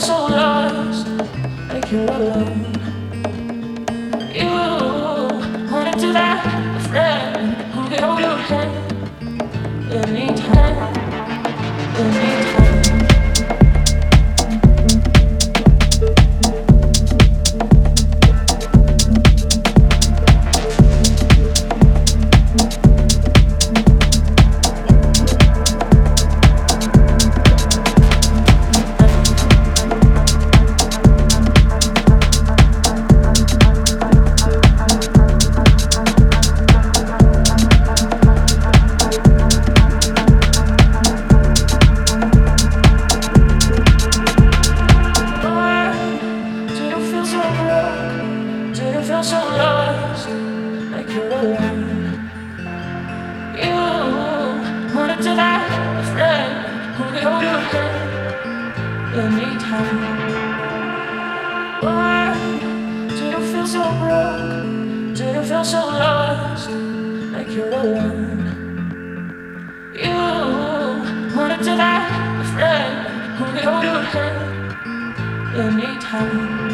so lost, like you're alone. You wanted to that a friend who could hold your hand anytime, anytime. Feel so lost, like you're alone. You wanted to that a friend who could hold your hand anytime. Why do you feel so broke? Do you feel so lost, like you're alone? You wanted to that a friend who could hold your hand anytime.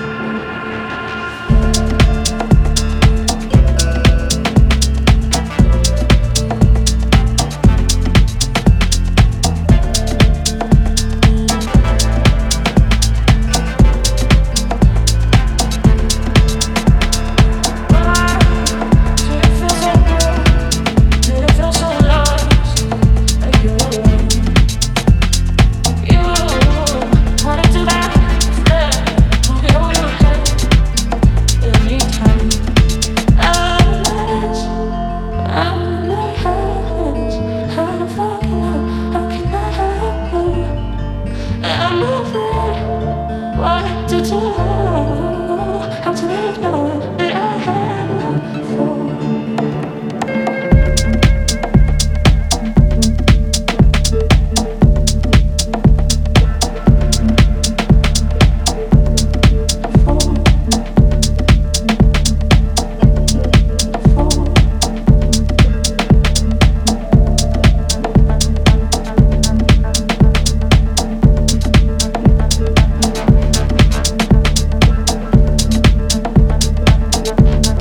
What to do? How to ignore that I have before.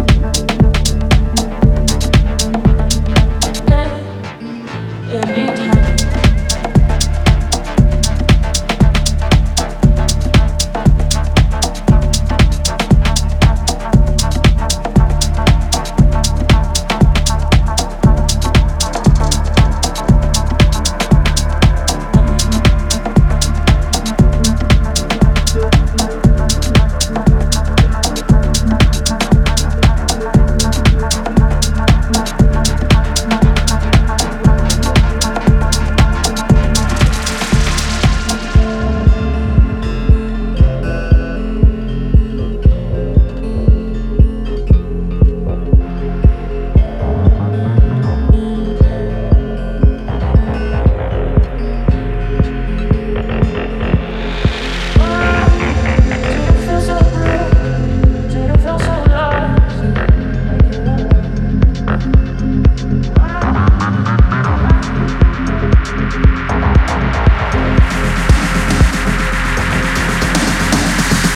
Anytime.